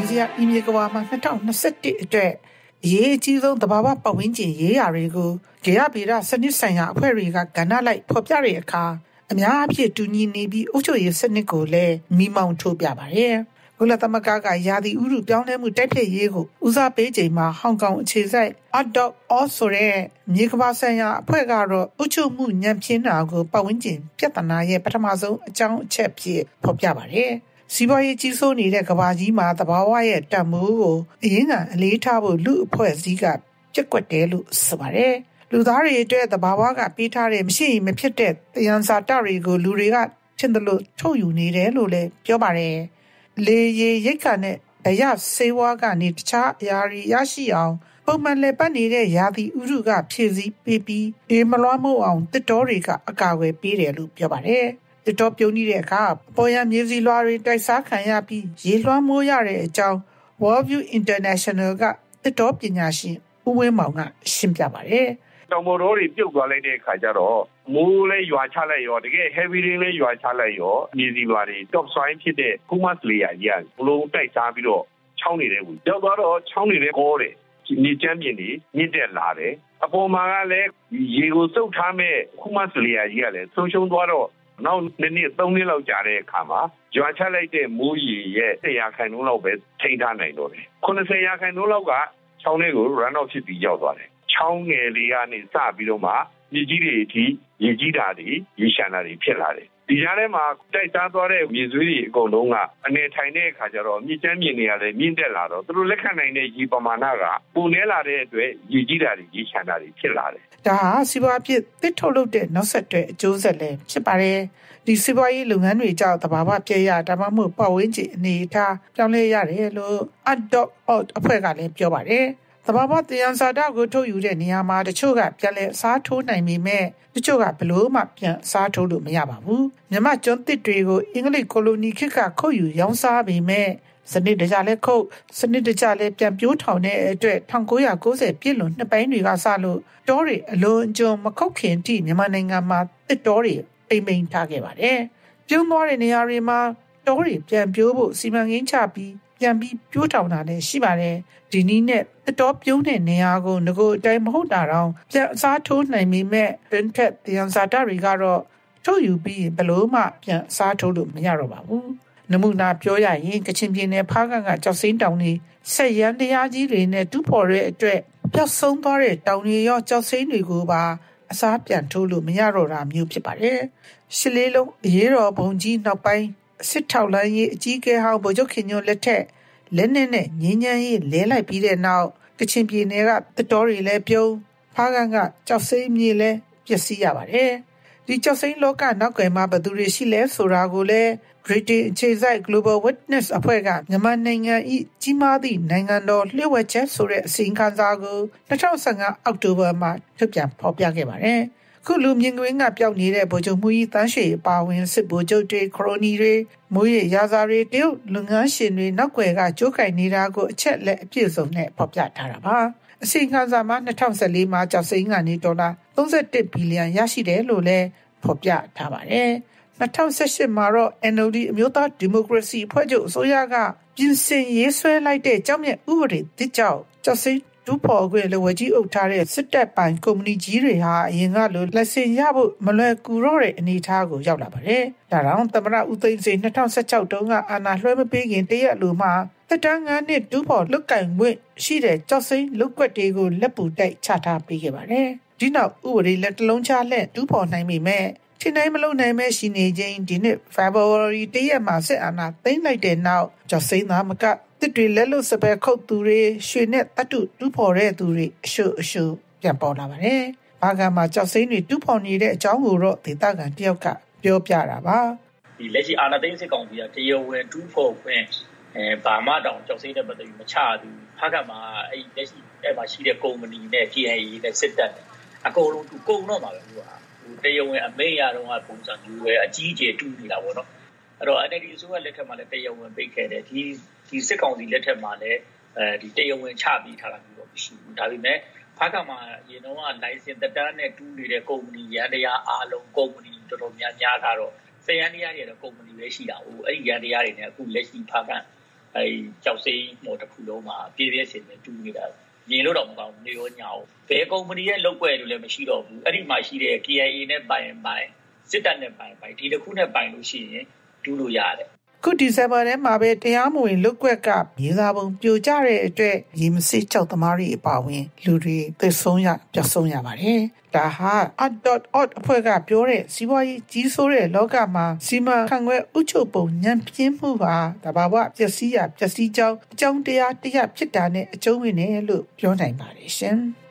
စရာအီမြေကဘာမှာ2021အတွက်အရေးအကြီးဆုံးသဘာဝပတ်ဝန်းကျင်ရေးရာတွေကိုဂေယဗေဒစနစ်ဆိုင်ရာအဖွဲ့တွေကကဏ္ဍလိုက်ဖော်ပြတဲ့အခါအများအပြားတူညီနေပြီးအုပ်ချုပ်ရေးစနစ်ကိုလည်းမိမောင်းထိုးပြပါတယ်။ကုလသမဂ္ဂကရာသီဥတုပြောင်းလဲမှုတိုက်ဖျက်ရေးကိုဦးစားပေးချိန်မှာဟောင်ကောင်အခြေစိုက် ADOC ဆိုတဲ့မြေကမ္ဘာဆိုင်ရာအဖွဲ့ကတော့အုပ်ချုပ်မှုညံ့ဖျင်းတာကိုပတ်ဝန်းကျင်ပြဿနာရဲ့ပထမဆုံးအကြောင်းအချက်ဖြစ်ဖော်ပြပါတယ်။စီးပွားရေးကြီးစိုးနေတဲ့ကမ္ဘာကြီးမှာသဘာဝရဲ့တန်ဖိုးကိုအရင်ကအလေးထားဖို့လူအဖွဲ့အစည်းကပြက်ကွက်တယ်လို့ဆိုပါတယ်။လူသားတွေအတွက်သဘာဝကပေးထားတဲ့မရှိမဖြစ်တဲ့သယံဇာတတွေကိုလူတွေကထင်သလိုထုတ်ယူနေတယ်လို့လည်းပြောပါတယ်။လေရေရိတ်ခါနဲ့ဘယဆေးဝါးကနေတခြားအရာတွေရရှိအောင်ပုံမှန်လည်ပတ်နေတဲ့ရာသီဥတုကဖြည့်ဆည်းပေးပြီးအေးမလွှမ်းမိုးအောင်တစ်တော်တွေကအကာအကွယ်ပေးတယ်လို့ပြောပါတယ်။တစ်တော်ပြုံးနေတဲ့အခါပေါ်ရမြေစီလွှာတွေတိုက်စားခံရပြီးရေလွှမ်းမိုးရတဲ့အကြောင်း World View International ကတစ်တော်ပညာရှင်ဦးဝင်းမောင်ကရှင်းပြပါတယ်။တောင်ပေါ်တော်တွေပြုတ်သွားလိုက်တဲ့အခါကျတော့မိုးလည်းရွာချလိုက်ရောတကယ် heavy rain လည်းရွာချလိုက်ရောမြေစီလွှာတွေ top soil ဖြစ်တဲ့ humus layer ကြီးကဘလုံးတိုက်စားပြီးတော့ချောင်းနေတဲ့ဝင်ရောက်သွားတော့ချောင်းနေတဲ့ကောတယ်မြေကျမ်းပြင်တွေမြင့်တက်လာတယ်အပေါ်မှာကလည်းရေကိုစုပ်ထားမဲ့ humus layer ကြီးကလည်းဆုံးရှုံးသွားတော့နောက်2နှစ်3နှစ်လောက်ကြာတဲ့အခါမှာရွာချလိုက်တဲ့မိုးရေရဲ့100%လောက်ပဲထိန်းထားနိုင်တော့တယ်90%လောက်ကချောင်းတွေကို run off ဖြစ်ပြီးရောက်သွားတယ်ချောင်းငယ်လေးကနေစပြီးတော့မှမြေကြီးတွေအထိရေကြီးတာတွေရေရှမ်းတာတွေဖြစ်လာတယ်ဒီကြားထဲမှာတိုက်စားသွားတဲ့မြေဆွေးတွေအကုန်လုံးကအနေထိုင်တဲ့အခါကျတော့မြေကျမ်းမြေတွေကလည်းမြင့်တက်လာတော့သူတို့လက်ခံနိုင်တဲ့ရေပမာဏကပုံနေလာတဲ့အတွက်ရေကြီးတာတွေရေရှမ်းတာတွေဖြစ်လာတယ်ဒါဟာစီးပွားဖြစ်တစ်ထုတ်လုပ်တဲ့နောက်ဆက်တွဲအကျိုးဆက်လည်းဖြစ်ပါတယ်ဒီစီးပွားရေးလုပ်ငန်းတွေကြောင့်တဘာဝပြည့်ရဒါမှမဟုတ်ပတ်ဝန်းကျင်အနေအထားပြောင်းလဲရတယ်လို့ ADOC အဖွဲ့ကလည်းပြောပါတယ်သဘာဝသယံဇာတကိုထုတ်ယူတဲ့နေရာမှာတချို့ကပြန်လဲအစားထိုးနိုင်ပေမဲ့တချို့ကဘလို့မှပြန်အစားထိုးလို့မရပါဘူးမြန်မာကျွန်းသစ်တွေကိုအင်္ဂလိပ်ကိုလိုနီခေတ်ကခုတ်ယူရောင်းစားပေမဲ့စနစ်တကျလဲခုတ်စနစ်တကျလဲပြန်ပြိုးထောင်တဲ့အတွက်1990ပြည့်လွန်နှစ်ပိုင်းတွေကစလို့တောတွေအလွန်အကျွံမခုတ်ခင်ထိမြန်မာနိုင်ငံမှာတစ်တောတွေပိန်ထားခဲ့ပါတယ်ပြုံးသွားတဲ့နေရာတွေမှာတောတွေပြန်ပြိုးဖို့စီမံကိန်းချပြီးပြန်ပြီးပြိုးထောင်တာလည်းရှိပါတယ်ဒီနည်းနဲ့တစ်တော်ပြုံးတဲ့နေရာကိုငကိုအတိုင်းမဟုတ်တာတော့ပြန်အစားထိုးနိုင်ပေမဲ့တွင်ထက်သယံဇာတတွေကတော့ထုတ်ယူပြီးဘလို့မှပြန်အစားထိုးလို့မရတော့ပါဘူးနမူနာပြောရရင်ကချင်ပြည်နယ်ဖားကန့်ကကြောက်စိမ်းတောင်တွေဆက်ရန်တရားကြီးတွေနဲ့တူးဖော်တဲ့အတွက်ပျောက်ဆုံးသွားတဲ့တောင်တွေရောကြောက်စိမ်းတွေကိုပါအစားပြန်ထိုးလို့မရတော့တာမျိုးဖြစ်ပါတယ်ရှစ်လေးလုံးအရေးတော်ဘုံကြီးနောက်ပိုင်းစစ်ထောက်လန်းရေးအကြီးအကဲဟောင်းဗိုလ်ချုပ်ခင်ညွန့်လက်ထက်လက်နဲ့ငင်းညမ်းရေးလဲလိုက်ပြီးတဲ့နောက်ကချင်ပြည်နယ်ကတစ်တော်တွေလည်းပြုံးဖားကန်းကကြောက်စိမ်းမြေလည်းပျက်စီးရပါတယ်ဒီကြောက်စိမ်းလောကနောက်ကွယ်မှာဘယ်သူတွေရှိလဲဆိုတာကိုလည်း British အခြေစိုက် Global Witness အဖွဲ့ကမြန်မာနိုင်ငံ၏ကြီးမားသည့်နိုင်ငံတော်လျှို့ဝှက်ချက်ဆိုတဲ့အစီရင်ခံစာကို2015အောက်တိုဘာမှာထုတ်ပြန်ဖော်ပြခဲ့ပါတယ်ခုလူမြင့်ကွင်းကပျောက်နေတဲ့ဗိုလ်ချုပ်မှုကြီးတန်းရွှေအပါဝင်စစ်ဗိုလ်ချုပ်တွေခရိုနီတွေမိုးရရာဇာတွေတရုတ်လူငန်းရှင်တွေနောက်ွယ်ကကြိုးကင်နေတာကိုအချက်လက်အပြည့်စုံနဲ့ဖော်ပြထားတာပါအစီရင်ခံစာမှာ2014မှာကျောက်စိမ်းကနေဒေါ်လာ31ဘီလီယံရရှိတယ်လို့လည်းဖော်ပြထားပါတယ်2018မှာတော့ NLD အမျိုးသားဒီမိုကရေစီအဖွဲ့ချုပ်အစိုးရကပြင်ဆင်ရေးဆွဲလိုက်တဲ့ကြောက်မြတ်ဥပဒေတစ်ကြောင့်ကျောက်စိမ်းဒူးဖော်ခွင့်လဝကြီးအုပ်ထားတဲ့စစ်တပ်ပိုင်ကုမ္ပဏီကြီးတွေဟာအရင်ကလိုလက်ဆင်ရဖို့မလွယ်ကူတော့တဲ့အနေအထားကိုရောက်လာပါတယ်။ဒါကြောင့်သမ္မတဦးသိန်းစိန်2016တုန်းကအာဏာလွှဲမပေးခင်တရက်လိုမှသက်တမ်း9နှစ်ဒူးဖော်လွတ်ကင်ခွင့်ရှိတဲ့ကျောက်စိမ်းလုတ်ကွက်တွေကိုလက်ပူတိုက်ချထားပေးခဲ့ပါတယ်။ဒီနောက်ဥပဒေလက်တလုံးချလက်ဒူးဖော်နိုင်ပေမဲ့ထိနိုင်မလို့နိုင်မဲ့ရှိနေခြင်းဒီနှစ် February 1ရက်မှာစစ်အာဏာသိမ်းလိုက်တဲ့နောက်ကျောက်စိမ်းသားမကတစ်တွေလက်လို့စပယ်ခုတ်သူတွေရွှေနဲ့တတ်တူးဖော်တဲ့သူတွေအရှုပြန်ပေါ်လာပါတယ်။ဘာကမှကျောက်စိမ်းတွေတူးဖော်နေတဲ့အကြောင်းကိုတော့ဒေသခံတယောက်ကပြောပြတာပါ။ဒီလက်ရှိအာဏာသိမ်းစစ်ကောင်စီကတရားဝင်တူးဖော်ခွင့်ဘာမှတောင်ကျောက်စိမ်းတဲ့ပတ်သက်ပြီးမချဘူး။ဘာကမှအဲ့လက်ရှိအဲ့မှာရှိတဲ့ကုမ္ပဏီနဲ့ KIA နဲ့စစ်တပ်နဲ့အကုန်လုံးသူကုန်တော့မှာပဲသူကတရားဝင်အမိန့်ရတော့ကပုံစံမျိုးပဲအကြီးအကျယ်တူးနေတာပေါ့နော်။အဲ့တော့ NLD အစိုးရလက်ထက်မှာလည်းတရားဝင်ပိတ်ခဲ့တယ်ဒီစစ်ကောင်စီလက်ထက်မှာလည်းဒီတရားဝင်ချပြီးထားတာမျိုးတော့မရှိဘူးဒါပေမဲ့ဖားကမှာအရင်တော့လိုင်စင်တက်တန်းနဲ့တူးနေတဲ့ကုမ္ပဏီရန်တရားအားလုံးကုမ္ပဏီတော်တော်များများကတော့စရန်တရားတွေတော့ကုမ္ပဏီပဲရှိတာဟုတ်အဲ့ဒီရန်တရားတွေနဲ့အခုလက်ရှိဖားကကြောက်စိမ်းမော်တစ်ခုလုံးမှာပြည့်ပြည့်စင်စင်တူးနေတာမြင်လို့တော့မကောင်းဘူးနေရောညာအောင်ဘယ်ကုမ္ပဏီရဲ့လုပ်ွက်လို့လည်းမရှိတော့ဘူးအဲ့ဒီမှာရှိတဲ့ KIA နဲ့ပိုင်စစ်တပ်နဲ့ပိုင်ဒီတစ်ခုနဲ့ပိုင်လို့ရှိရင်တူးလို့ရတယ်ခုဒီဇင်ဘာထဲမှာပဲတရားမဝင်လုပ်ကွက်ကမြေသာပုံပြိုကျတဲ့အတွက်ရေမစစ်ကြောက်သမားတွေအပါအဝင်လူတွေသေဆုံးရပျောက်ဆုံးရပါတယ်။ဒါဟာ @.org အဖွဲ့ကပြောတဲ့စီးပွားရေးကြီးစိုးတဲ့လောကမှာစီမံခန့်ခွဲဥချုပ်ပုံညံပြင်းမှုဟာတဘာဝပျက်စီးရပျက်စီးကြောင်းအကြောင်းတရားဖြစ်တာနဲ့အကျုံးဝင်တယ်လို့ပြောနိုင်ပါတယ်ရှင်။